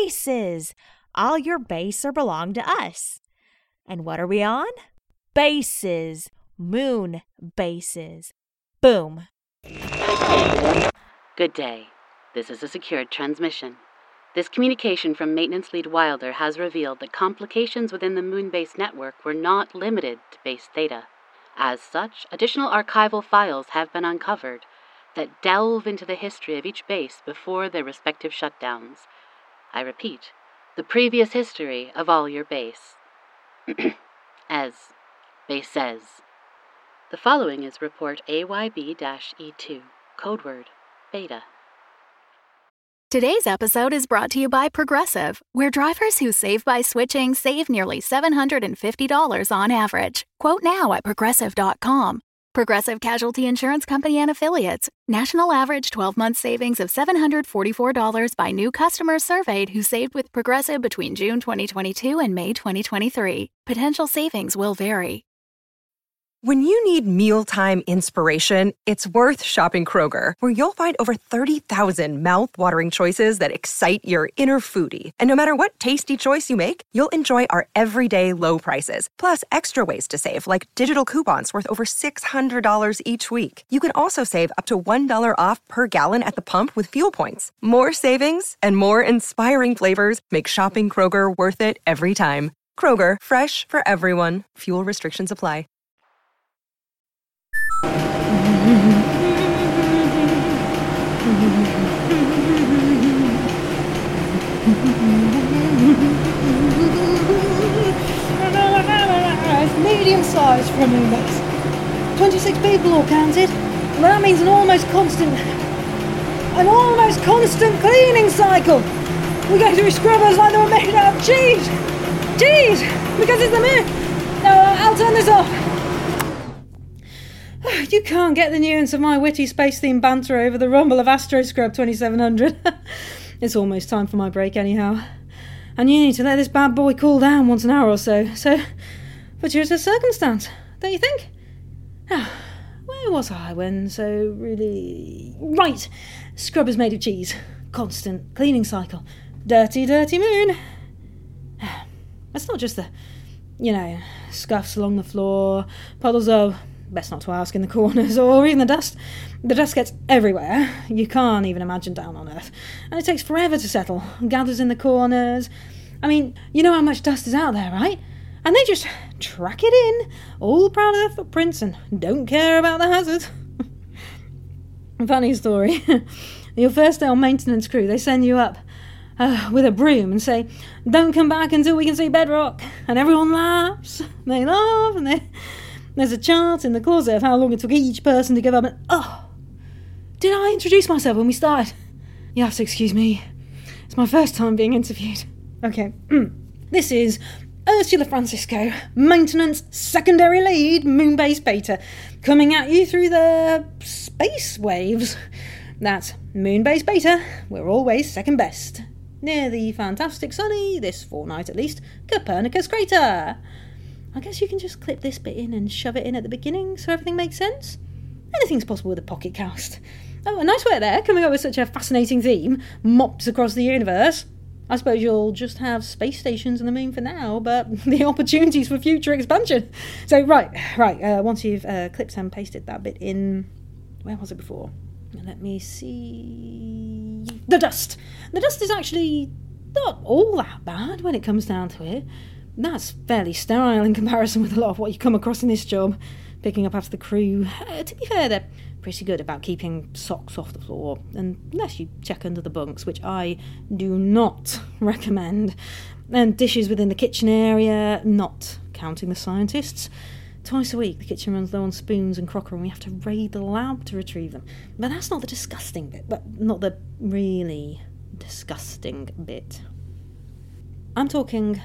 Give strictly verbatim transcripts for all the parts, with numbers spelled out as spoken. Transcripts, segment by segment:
bases. All your base are belong to us. And what are we on? Bases. Moon bases. Boom. Good day. This is a secured transmission. This communication from Maintenance Lead Wilder has revealed that complications within the Moonbase network were not limited to base theta. As such, additional archival files have been uncovered that delve into the history of each base before their respective shutdowns. I repeat, the previous history of all your base. As bases. The following is Report A Y B E two, code word Beta. Today's episode is brought to you by Progressive, where drivers who save by switching save nearly seven hundred fifty dollars on average. Quote now at progressive dot com. Progressive Casualty Insurance Company and Affiliates. National average twelve-month savings of seven hundred forty-four dollars by new customers surveyed who saved with Progressive between June twenty twenty-two and May twenty twenty-three. Potential savings will vary. When you need mealtime inspiration, it's worth shopping Kroger, where you'll find over thirty thousand mouth-watering choices that excite your inner foodie. And no matter what tasty choice you make, you'll enjoy our everyday low prices, plus extra ways to save, like digital coupons worth over six hundred dollars each week. You can also save up to one dollar off per gallon at the pump with fuel points. More savings and more inspiring flavors make shopping Kroger worth it every time. Kroger, fresh for everyone. Fuel restrictions apply. It's medium size for a moon base. twenty-six people all counted. Well, that means an almost constant, an almost constant cleaning cycle. We're going through scrubbers like they were made out of cheese. Cheese! Because it's the moon. No, I'll turn this off. You can't get the nuance of my witty space-themed banter over the rumble of Astro Scrub twenty-seven hundred. It's almost time for my break anyhow. And you need to let this bad boy cool down once an hour or so. So, fortuitous circumstance, don't you think? Now, where was I when so really... Right! Scrubbers made of cheese. Constant cleaning cycle. Dirty, dirty moon. It's not just the, you know, scuffs along the floor, puddles of... best not to ask in the corners, or even the dust. The dust gets everywhere. You can't even imagine down on Earth. And it takes forever to settle. Gathers in the corners. I mean, you know how much dust is out there, right? And they just track it in, all proud of their footprints and don't care about the hazard. Funny story. Your first day on maintenance crew, they send you up uh, with a broom and say, don't come back until we can see bedrock. And everyone laughs. They laugh and they... There's a chart in the closet of how long it took each person to give up and... Oh! Did I introduce myself when we started? You have to excuse me. It's my first time being interviewed. Okay. This is Ursula Francisco, Maintenance Secondary Lead, Moonbase Beta, coming at you through the space waves. That's Moonbase Beta. We're always second best. Near the fantastic sunny, this fortnight at least, Copernicus crater. I guess you can just clip this bit in and shove it in at the beginning so everything makes sense. Anything's possible with a pocket cast. Oh, a nice work there, coming up with such a fascinating theme, mops across the universe. I suppose you'll just have space stations on the moon for now, but the opportunities for future expansion. So, right, right, uh, once you've uh, clipped and pasted that bit in... Where was it before? Let me see... The dust! The dust is actually not all that bad when it comes down to it. That's fairly sterile in comparison with a lot of what you come across in this job, picking up after the crew. Uh, to be fair, they're pretty good about keeping socks off the floor, unless you check under the bunks, which I do not recommend. And dishes within the kitchen area, not counting the scientists. Twice a week, the kitchen runs low on spoons and crockery, and we have to raid the lab to retrieve them. But that's not the disgusting bit, but not the really disgusting bit. I'm talking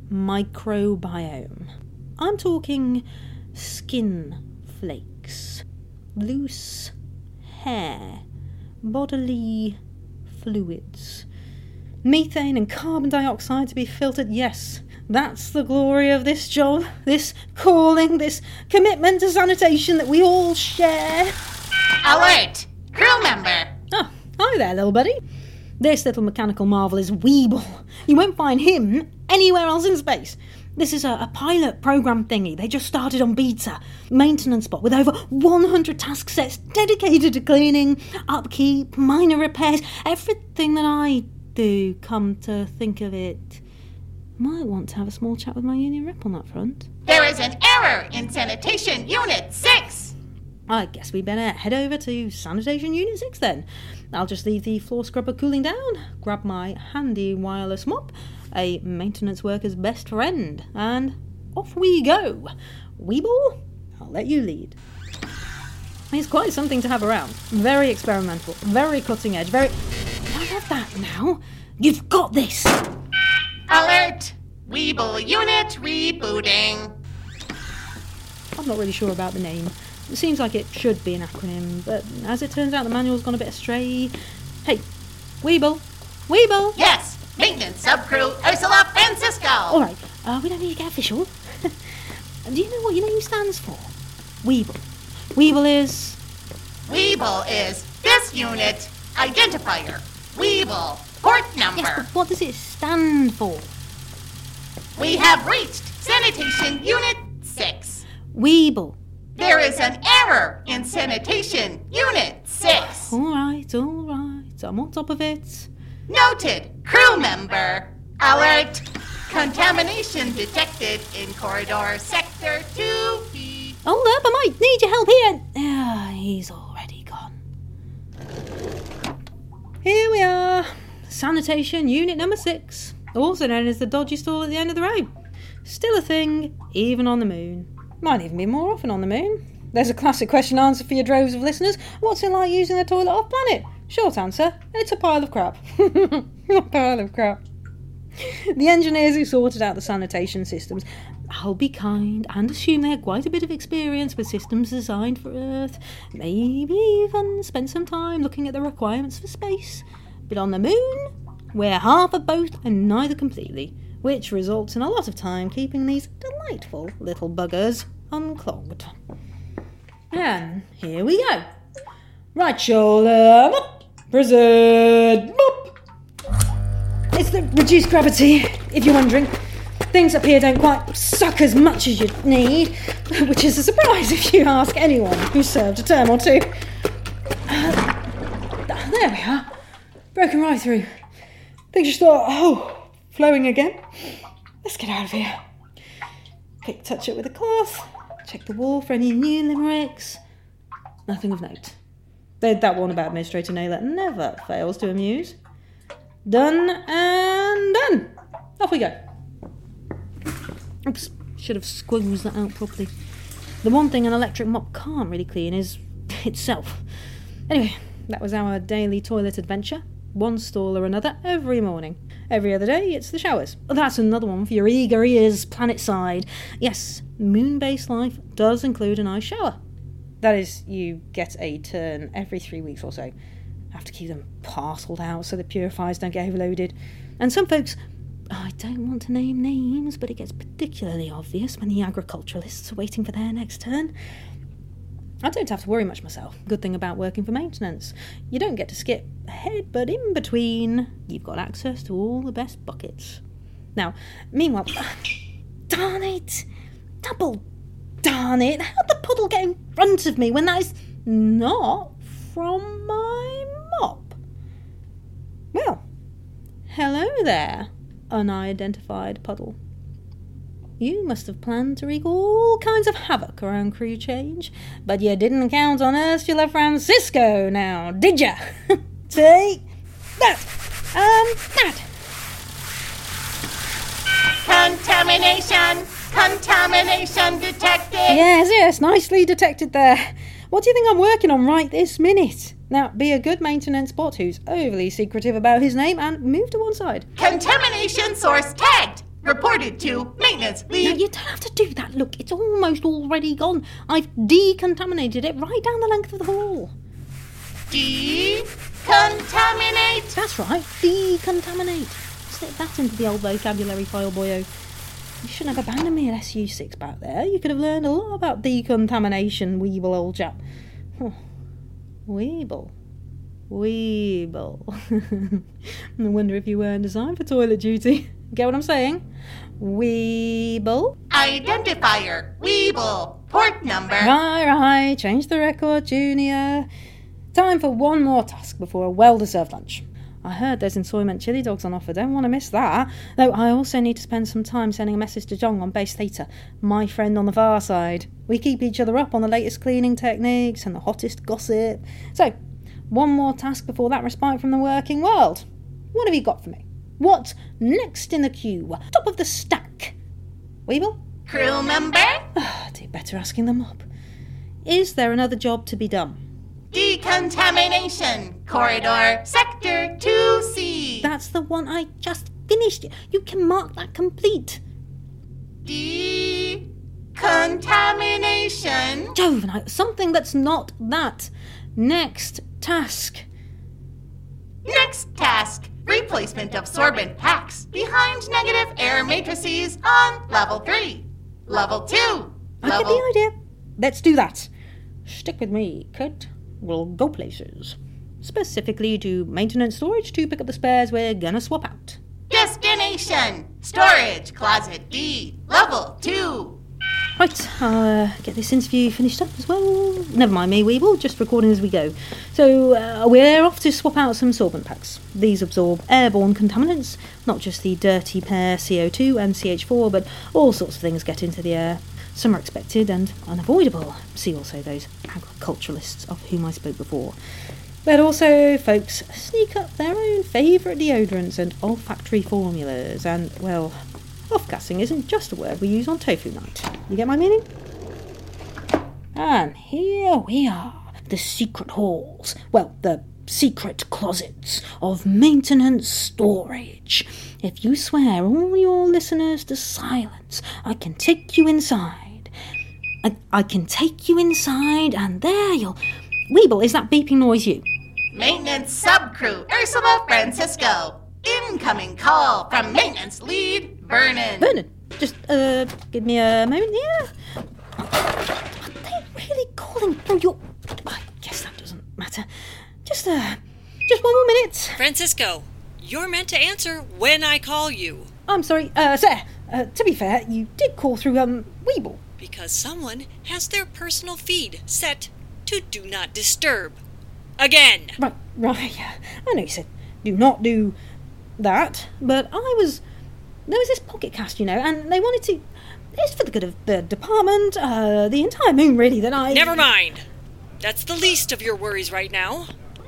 microbiome. I'm talking skin flakes, loose hair, bodily fluids, methane and carbon dioxide to be filtered. Yes, that's the glory of this job, this calling, this commitment to sanitation that we all share. Alert! Crew member! Oh, hi there, little buddy. This little mechanical marvel is Weeble. You won't find him anywhere else in space. This is a, a pilot program thingy. They just started on beta. Maintenance bot with over one hundred task sets dedicated to cleaning, upkeep, minor repairs, everything that I do, come to think of it. Might want to have a small chat with my union rep on that front. There is an error in Sanitation Unit six. I guess we better head over to Sanitation Unit six then. I'll just leave the floor scrubber cooling down, grab my handy wireless mop, a maintenance worker's best friend, and off we go. Weeble, I'll let you lead. It's quite something to have around. Very experimental, very cutting edge, very... I love that now. You've got this. Alert! Weeble Unit rebooting. I'm not really sure about the name. It seems like it should be an acronym, but as it turns out the manual's gone a bit astray. Hey, Weeble! Weeble! Yes! Maintenance subcrew Ursula Francisco! Alright, uh, we don't need to get official. Do you know what your name stands for? Weeble. Weeble is... Weeble is this unit identifier. Weeble port number. Yes, but what does it stand for? We have reached Sanitation Unit six. Weeble. There is an error in Sanitation Unit six. Alright, alright, I'm on top of it. Noted. Crew member. Alert. Contamination detected in corridor sector two B. Hold up, I might need your help here. Ah, he's already gone. Here we are. Sanitation Unit number six. Also known as the dodgy stall at the end of the road. Still a thing, even on the moon. Might even be more often on the moon. There's a classic question answer for your droves of listeners. What's it like using the toilet off planet? Short answer, it's a pile of crap. A pile of crap. The engineers who sorted out the sanitation systems, I'll be kind and assume they had quite a bit of experience with systems designed for Earth. Maybe even spent some time looking at the requirements for space. But on the moon, we're half of both and neither completely, which results in a lot of time keeping these delightful little buggers unclogged. And here we go. Right shoulder up, present up. It's the reduced gravity, if you're wondering. Things up here don't quite suck as much as you'd need, which is a surprise if you ask anyone who's served a term or two. Uh, there we are. Broken right through. Things just thought, oh, flowing again. Let's get out of here. Quick touch it with a cloth. Check the wall for any new limericks. Nothing of note. That one about Administrator Naylor never fails to amuse. Done and done. Off we go. Oops, should have squeezed that out properly. The one thing an electric mop can't really clean is itself. Anyway, that was our daily toilet adventure. One stall or another every morning. Every other day, it's the showers. That's another one for your eager ears, planet side. Yes, moon-based life does include a nice shower. That is, you get a turn every three weeks or so. Have to keep them parcelled out so the purifiers don't get overloaded. And some folks, I don't want to name names, but it gets particularly obvious when the agriculturalists are waiting for their next turn. I don't have to worry much myself. Good thing about working for maintenance. You don't get to skip ahead, but in between, you've got access to all the best buckets. Now, meanwhile... Darn it! Double darn it! How'd the puddle get in front of me when that is not from my mop? Well, hello there, unidentified puddle. You must have planned to wreak all kinds of havoc around crew change, but you didn't count on Ursula Francisco now, did ya? Take that! Um, that! Contamination! Contamination detected! Yes, yes, nicely detected there. What do you think I'm working on right this minute? Now, be a good maintenance bot who's overly secretive about his name and move to one side. Contamination source tagged! Reported to maintenance lead. Now, you don't have to do that. Look, it's almost already gone. I've decontaminated it right down the length of the hall. Decontaminate? That's right, decontaminate. Slip that into the old vocabulary file, boyo. You shouldn't have abandoned me at S U six back there. You could have learned a lot about decontamination, Weeble, old chap. Oh, Weeble. Weeble. I wonder if you weren't designed for toilet duty. Get what I'm saying? Weeble. Identifier. Weeble. Port number. Right, right. Change the record, Junior. Time for one more task before a well-deserved lunch. I heard there's ensoyment chili dogs on offer. Don't want to miss that. Though I also need to spend some time sending a message to Jong on base theta, my friend on the far side. We keep each other up on the latest cleaning techniques and the hottest gossip. So, one more task before that respite from the working world. What have you got for me? What's next in the queue? Top of the stack. Weeble? Crew member. Oh, do better asking them up. Is there another job to be done? Decontamination. Corridor. Sector two C. That's the one I just finished. You can mark that complete. Decontamination. Jove, no, something that's not that. Next task. Next task. Replacement of sorbent packs behind negative air matrices on level three. Level two. I get the idea. Let's do that. Stick with me, Kurt. We'll go places. Specifically to maintenance storage to pick up the spares we're gonna swap out. Destination. Storage closet D. Level two. Right, I'll uh, get this interview finished up as well. Never mind me, Weeble, just recording as we go. So, uh, we're off to swap out some sorbent packs. These absorb airborne contaminants, not just the dirty pair C O two and C H four, but all sorts of things get into the air. Some are expected and unavoidable. See also those agriculturalists of whom I spoke before. But also, folks sneak up their own favourite deodorants and olfactory formulas, and, well, off-gassing isn't just a word we use on tofu night. You get my meaning? And here we are, the secret halls. Well, the secret closets of maintenance storage. If you swear all your listeners to silence, I can take you inside. I, I can take you inside, and there you'll... Weeble, is that beeping noise you? Maintenance subcrew Ursula Francisco. Incoming call from maintenance lead Vernon. Vernon, just uh, give me a moment here. Are they really calling through your... I guess that doesn't matter. Just, uh, just one more minute. Francisco, you're meant to answer when I call you. I'm sorry, uh, sir. Uh, to be fair, you did call through, um, Weeble. Because someone has their personal feed set to Do Not Disturb. Again! Right, right. I know you said do not do that, but I was... There was this pocket cast, you know, and they wanted to... It's for the good of the department, uh, the entire moon, really, that I... Never mind. That's the least of your worries right now.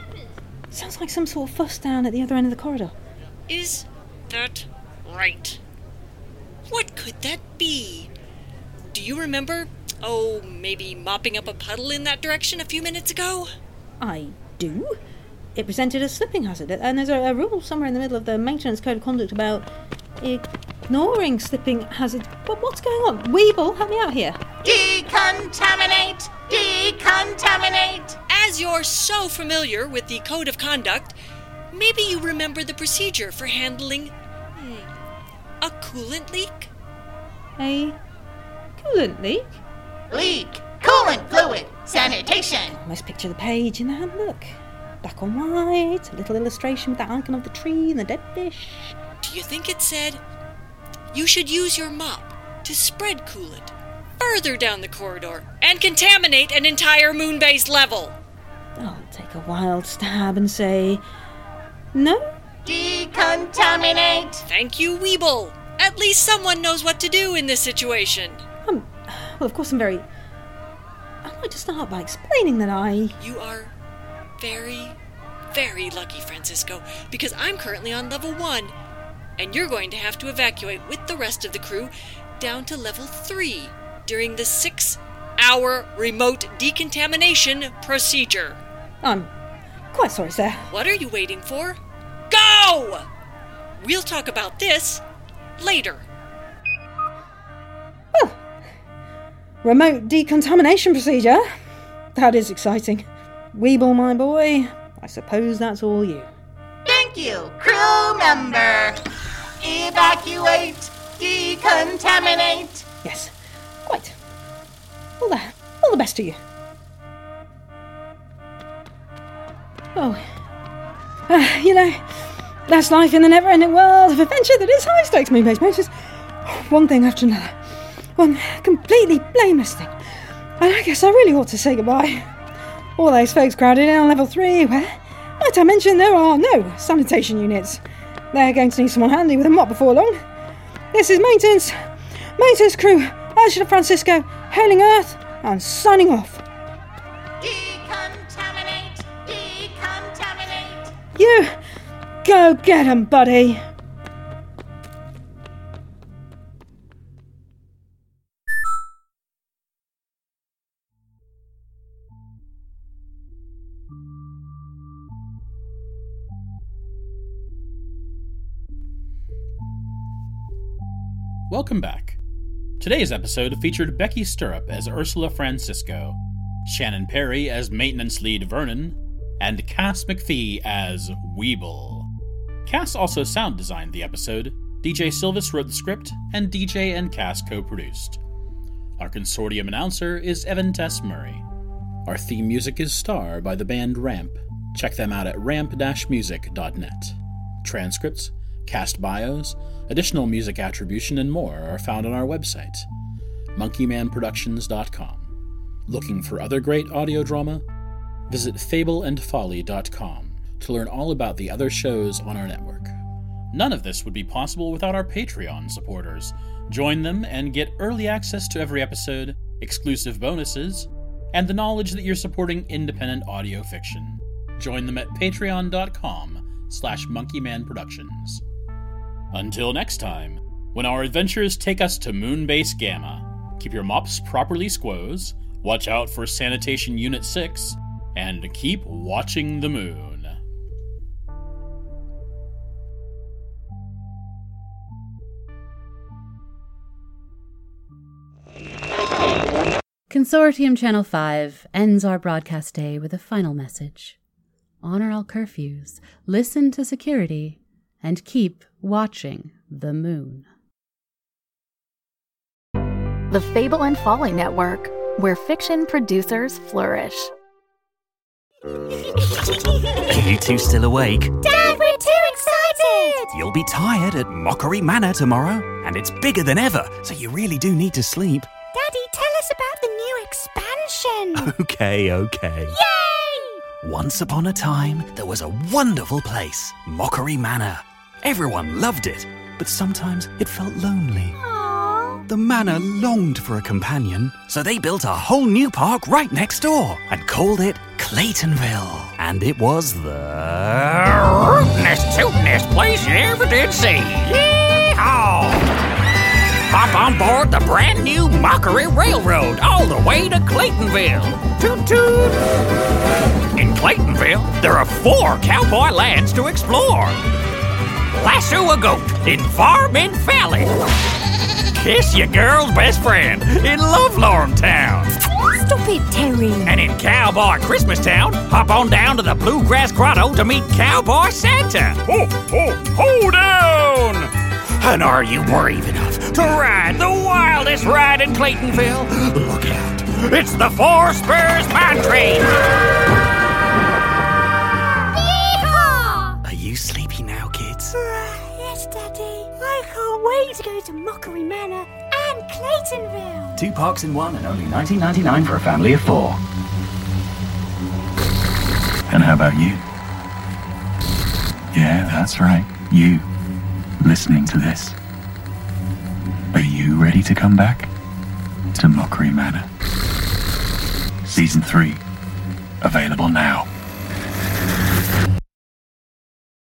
Sounds like some sort of fuss down at the other end of the corridor. Is that right? What could that be? Do you remember, oh, maybe mopping up a puddle in that direction a few minutes ago? I do. It presented a slipping hazard, and there's a, a rule somewhere in the middle of the maintenance code of conduct about ignoring slipping hazards. But what's going on? Weeble, help me out here. Decontaminate! Decontaminate! As you're so familiar with the code of conduct, maybe you remember the procedure for handling hmm, a coolant leak? A coolant leak? Leak! Coolant fluid! Sanitation! Almost picture the page in the handbook. Black on white, a little illustration with the icon of the tree and the dead fish. Do you think it said, you should use your mop to spread coolant further down the corridor and contaminate an entire moon-based level? I'll take a wild stab and say, no? Decontaminate! Thank you, Weeble. At least someone knows what to do in this situation. Um, well, of course I'm very... I'd like to start by explaining that I... You are very, very lucky, Francisco, because I'm currently on level one, and you're going to have to evacuate with the rest of the crew down to level three during the six-hour remote decontamination procedure. I'm quite sorry, sir. What are you waiting for? Go! We'll talk about this later. Well, remote decontamination procedure. That is exciting. Weeble, my boy, I suppose that's all you. Thank you, crew member. Evacuate. Decontaminate. Yes, quite. All the, all the best to you. Oh, Uh, you know, that's life in the never-ending world of adventure that is high-stakes moon-based motors. One thing after another. One completely blameless thing. And I guess I really ought to say goodbye. All those folks crowded in on level three, where, might I mention, there are no sanitation units. They're going to need someone handy with a mop before long. This is Maintenance, Maintenance Crew, Ursula Francisco, hailing Earth, and signing off. Decontaminate! Decontaminate! You, go get 'em, buddy. Welcome back. Today's episode featured Becky Stirrup as Ursula Francisco, Shannon Perry as Maintenance Lead Vernon, and Cass McPhee as Weeble. Cass also sound designed the episode, D J Silvis wrote the script, and D J and Cass co-produced. Our consortium announcer is Evan Tess Murray. Our theme music is Star by the band Ramp. Check them out at ramp dash music dot net. Transcripts, cast bios, additional music attribution, and more are found on our website, monkey man productions dot com. Looking for other great audio drama? Visit fable and folly dot com to learn all about the other shows on our network. None of this would be possible without our Patreon supporters. Join them and get early access to every episode, exclusive bonuses, and the knowledge that you're supporting independent audio fiction. Join them at patreon dot com slash monkeymanproductions. Until next time, when our adventures take us to Moonbase Gamma, keep your mops properly squoze, watch out for Sanitation Unit six, and keep watching the moon. Consortium Channel five ends our broadcast day with a final message. Honor all curfews, listen to security, and keep watching the moon. The Fable and Folly Network, where fiction producers flourish. Are you two still awake? Dad, we're too excited! You'll be tired at Mockery Manor tomorrow, and it's bigger than ever, so you really do need to sleep. Daddy, tell us about the new expansion! Okay, okay. Yay! Once upon a time, there was a wonderful place, Mockery Manor. Everyone loved it, but sometimes it felt lonely. Aww. The manor longed for a companion, so they built a whole new park right next door and called it Claytonville. And it was the rootinest, tootinest place you ever did see. Yee-haw! Hop on board the brand new Mockery Railroad all the way to Claytonville. Toot toot! In Claytonville, there are four cowboy lands to explore. Lasso a goat in Farming Valley. Kiss your girl's best friend in Lovelorn Town. Stop it, Terry. And in Cowboy Christmas Town, hop on down to the Bluegrass Grotto to meet Cowboy Santa. Ho, ho, ho down! And are you brave enough to ride the wildest ride in Claytonville? Look out, it's the Four Spurs Mine Train. Yeehaw! Are you sleepy now, kids? Uh, yes, Daddy. I can't wait to go to Mockery Manor and Claytonville. Two parks in one and only nineteen ninety-nine for a family of four. And how about you? Yeah, that's right. You, listening to this. Are you ready to come back to Mockery Manor? Season three, available now.